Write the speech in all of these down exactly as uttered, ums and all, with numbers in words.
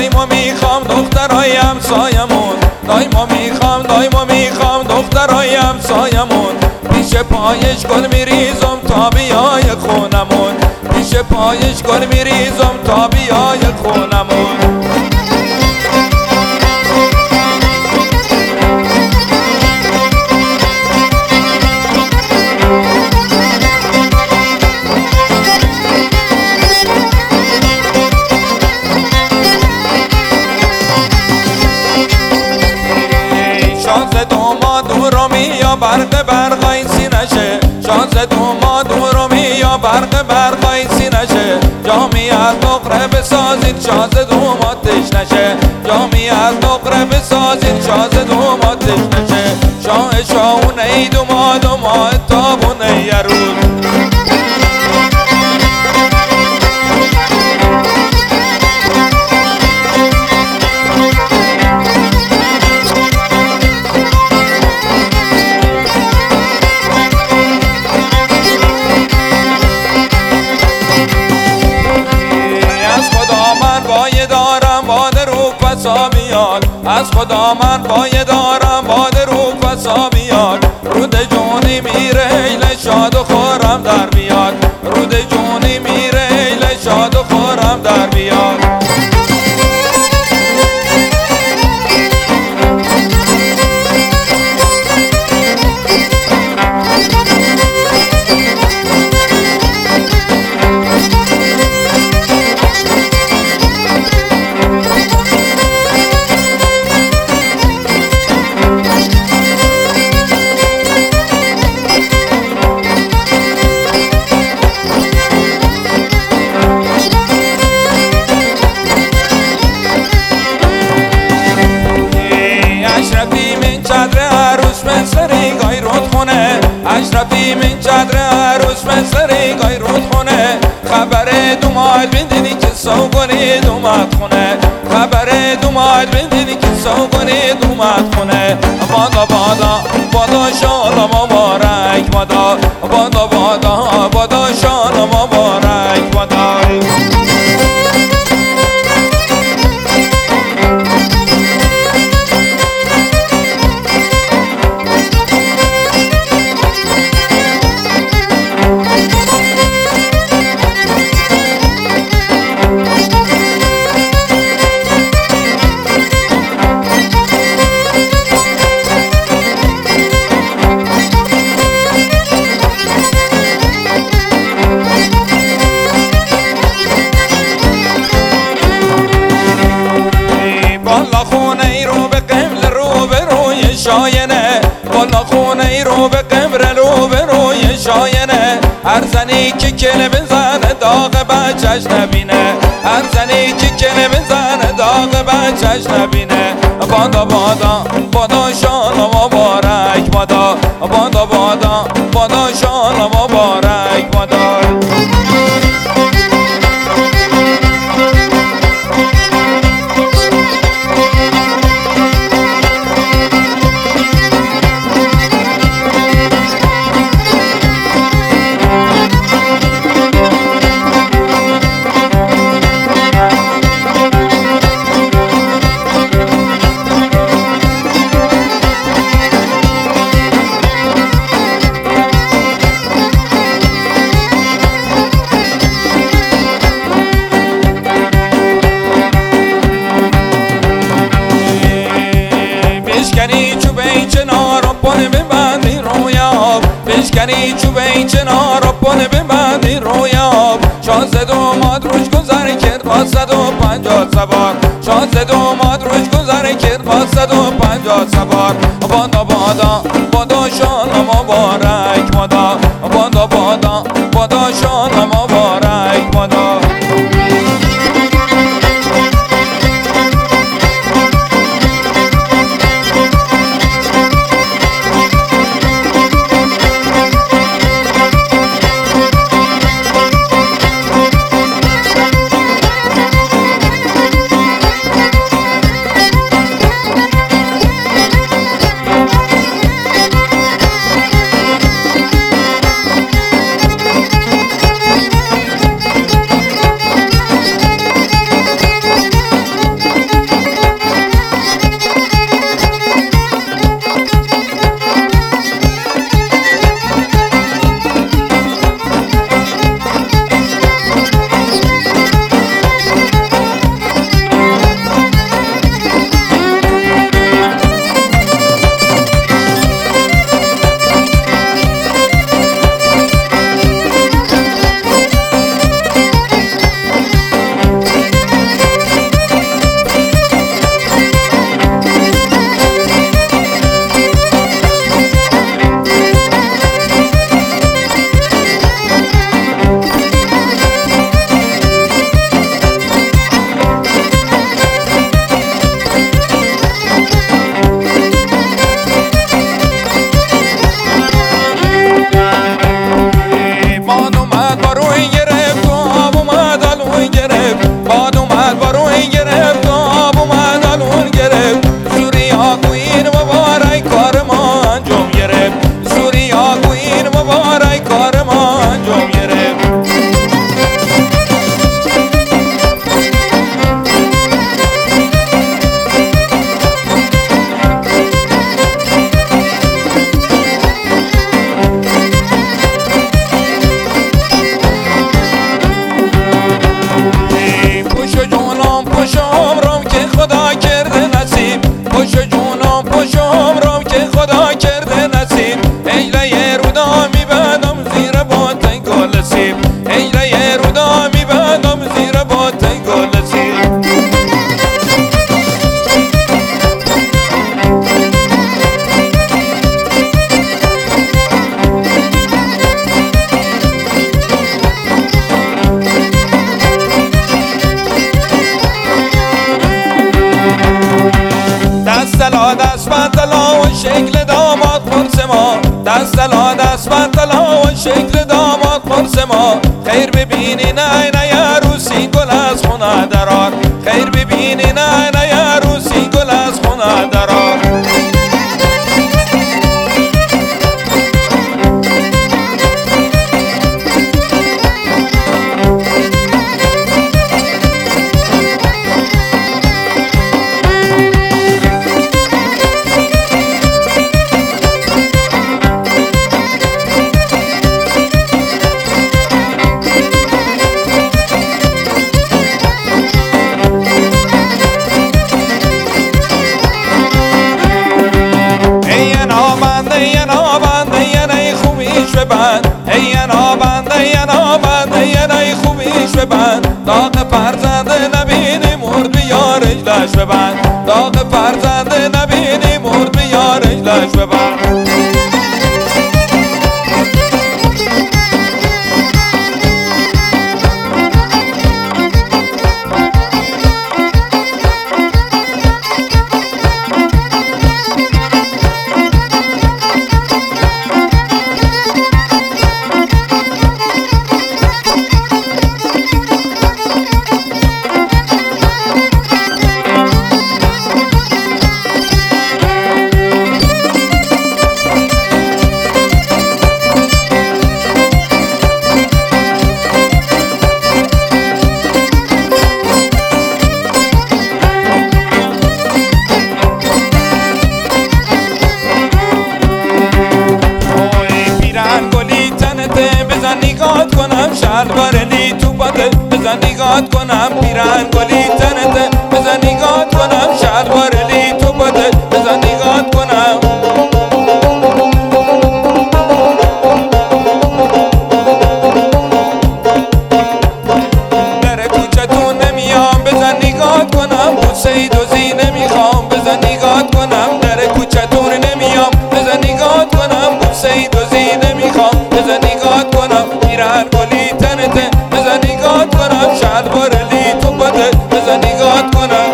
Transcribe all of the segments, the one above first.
دایما میخوام دخترای همسایمون، دایما میخوام دایما میخوام دخترای همسایمون، پیش پایش گل میریزم تا بیای خونمون، پیش پایش گل میریزم تا بیای خونمون. یا برق برقای سینشه، شانس دوما دورومی یا برق برقای سینشه، جامی از نقره بسازید شانس دوما تش نشه، جامی از نقره بسازید شانس دوما تش نشه، شاه شاونه ای دوما دوما تابونه یه روز. از خدا من بایه دارم باد رو فسا بیاد، رود جونی میره ایل شاد و خورم در بیاد، رود جونی میره ایل شاد و خورم در بیاد. اشرفی من چادر عروس من سری گای رود خونه، خبر دوماد بندینی که سوگونی دوماد خونه، خبر دوماد بندینی که سوگونی دوماد خونه. بادا بادا بادا شالا مبارک بادا، بادا بادا بادا شالا مبارک بادا. شاینه بالا خونه ای رو به قمر رو به روی شاینه، هر زنی که کله بزنه داغ بچهش نبینه، هر زنی که کله بزنه داغ بچهش نبینه. بادا بادا بادا شالا مبارک بادا، بادا بادا بادا شالا مبارک بادا. بشکنی چوبه این چنار رو پونه ببندی رویاب، بشکنی چوبه این چنار رو پونه ببندی رویاب، شانزده دوماد روش گذر کرد با صد و پنجاه سوار، شانزده دوماد روش گذر کرد با صد و پنجاه سوار. بادا بادا بادا شالا مبارک بادا، بادا بادا بادا شالا مبارک بادا. لا دست بندلا و شکل داماد قرص ما، دست لا دست بندلا و شکل داماد قرص ما. خیر ببینی نه نه عروسی گل از خونه درار، خیر ببینی نه نه عروسی گل از خونه درار. ای نابند ای نابند ای نی خوبیش ببند، داغ فرزند نبینی مرد بیار اجلش ببند، داغ فرزند نبینی مرد بیار اجلش ببند. بزن نگات کنم شلوار لی تو باده، بزن نگات کنم پیرن گلی تنته، بزن نگات کنم شلوار لی تو باده، بزن نگات کنم. در کوچتون نمیام بزن نگات کنم، بوسه دوزی نمیخوام بزن نگات کنم. در کوچتون نمیام بزن نگات کنم، بوسه دوزی نمیخوام بزن نگات کنم. پیرن گلی تنته بزن نگات کنم شلوار لی تو باده، بزن نگات کنم.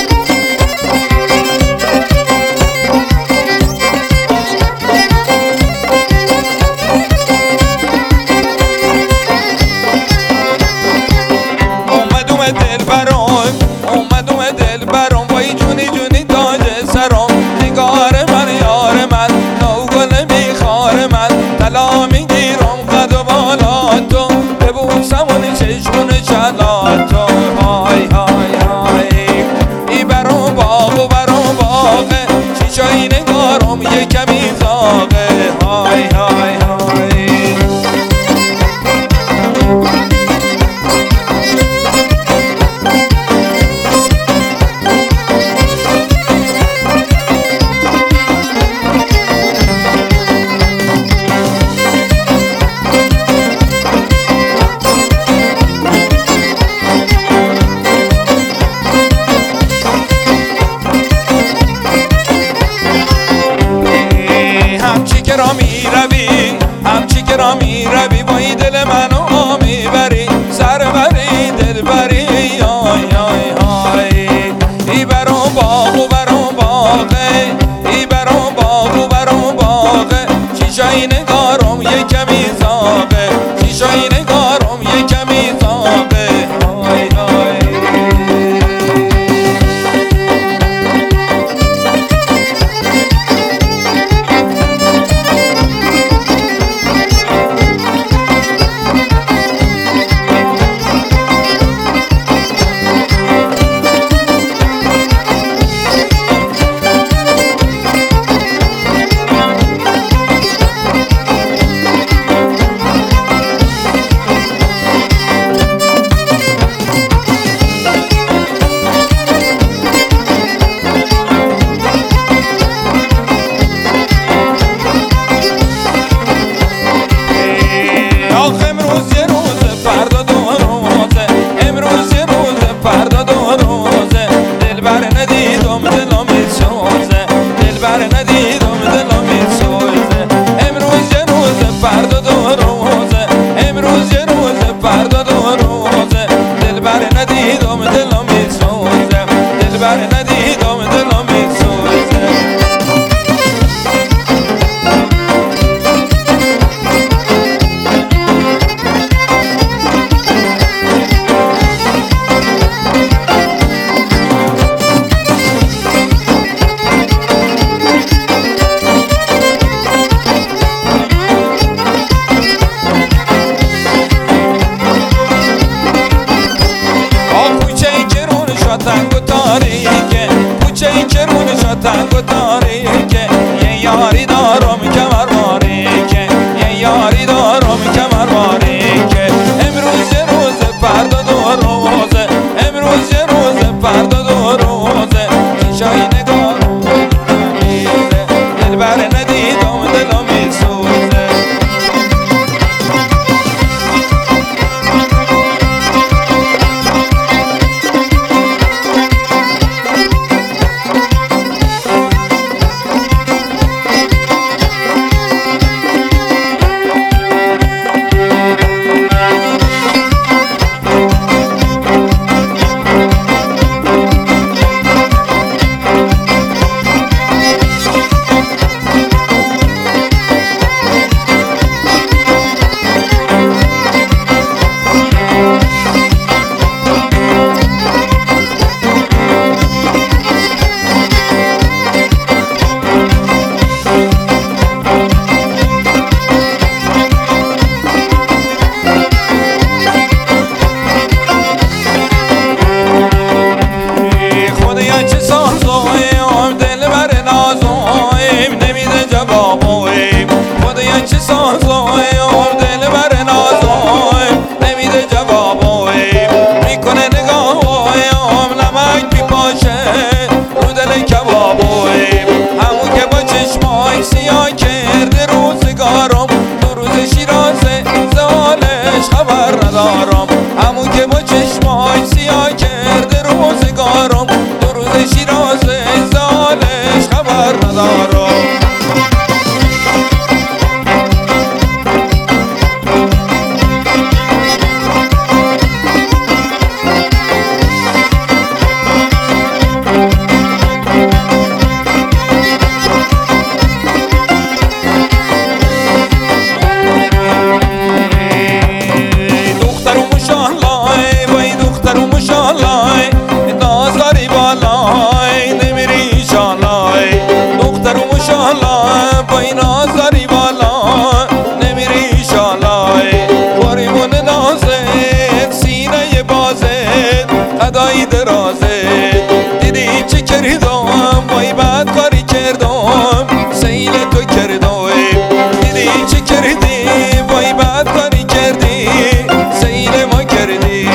اومد اومد دل برام، اومد اومد دل برام، وای جونی جونی تاج سرام. نگار من یار من نوگل میخوار من، طلا میگیرم قد و بالا تو ببوسم اون چشمون چلا تو. های های های ای برام باغ و برام باغه، شیشای نگارم یه کمی زاغه. های های های تاریکه کوچه ای که رو نشد تنگ و تاریکه یه یاری دارم کمر باریکه یه یاری دارم کمر باریکه امروز یه روز فردا دو روزه امروز یه روز فردا دو روزه چیشای نگاه میزه دل بر ندیدم دلم میسوزه چه سازایم دل بر نازایم نمیده جوابایم میکنه نگاهایم نمک میپاشه رو دل کبابایم همون که با چشمای سیاه کرده روزگارم دو روز شیرازه زالش خبر ندارم همون که با چشمای سیاه کرده روزگارم دو روز شیرازه زالش خبر ندارم ادای درازه دیدی چه کردم وای بد کاری کردم سیل تو کردم دیدی چه کردی وای بد کاری کردی سیل ما کردی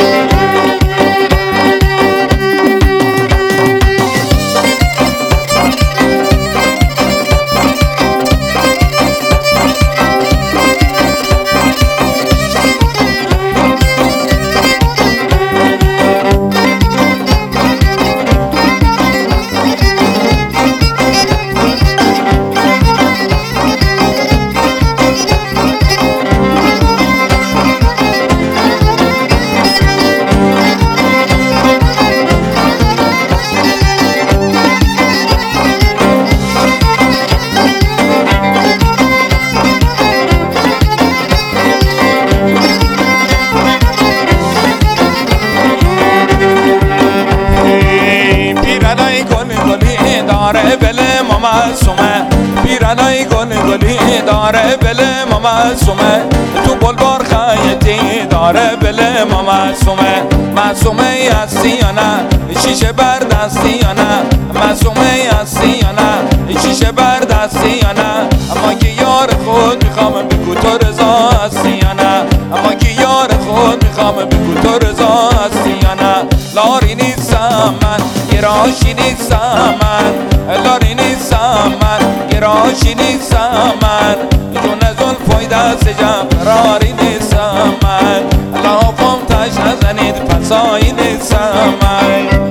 داره بل ما معصومه پیرنای گل گلی داره بل ما معصومه تو بلبار خیتی داره بل ما معصومه معصومه هستی یا نه شیشه بر دستی یا نه معصومه هستی یا نه شیشه بر دستی یا نه اما که یار خود میخوام بگو تو رضا هستی یا نه اما که یار خود میخوام بگو تو رضا هستی یا نه لاری نیستم من گراشی نیستم من لاری نیستم من گراشی نیستم من جون زلفای دست جم قراری نیستم من لافم تش نزنید پسایی نیستم من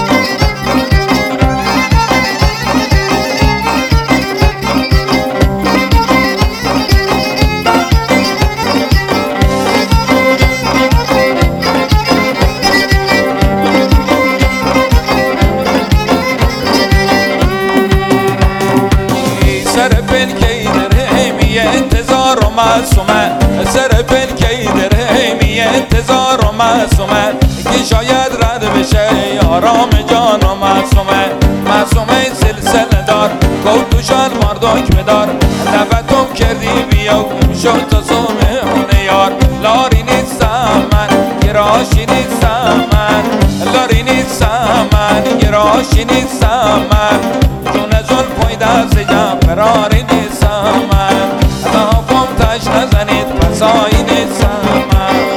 معصومه سر پلکی دره می انتظار و معصومه که شاید رد بشه آرام جان و معصومه معصومه سلسله دار گوتو شال مردک بدار نفتم کردی بیا شد تا سومه یار لاری نیستم من گراشی نیستم من لاری نیستم من فراشی نیستم من، جون زلفای دست جعفرانی نیستم من، اطرافم تش نزنید پسایی نیستم من.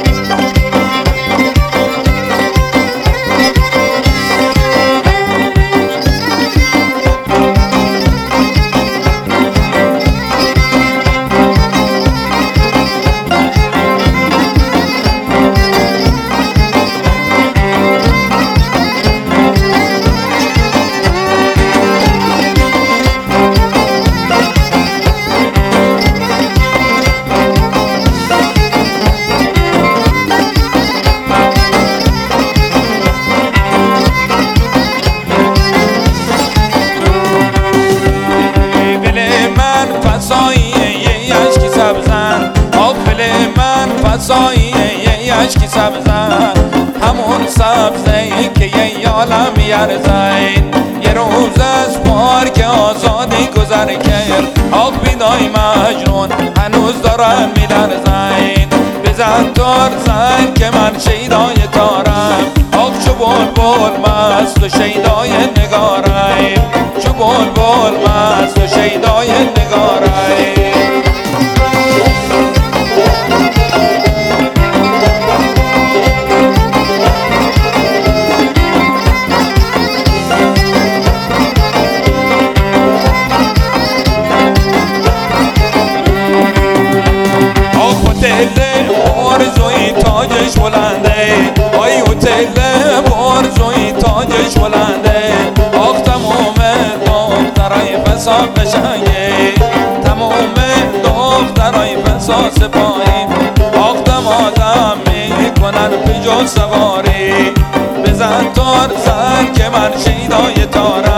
فساییه اشکی سبزن، همون سبزه که یه عالم یرزین، یه روز از پارک آزادی گذر کرد، آق بیدای مجنون هنوز دارن میلرزین. بزن تار زن که من شیدای تارم، آق چو بلبل مست و شیدای نگاریم، چو بلبل مست و شیدای نگاریم. هتل برزوی تاجش بلنده، آی هتل برزوی تاجش بلنده، آخ تمام دخترای فساد قشنگه، تمام دخترای فساد سپاهی، آخ دمادم میکنن پیجو سواری. بزن تار زن که من شیدای تارم،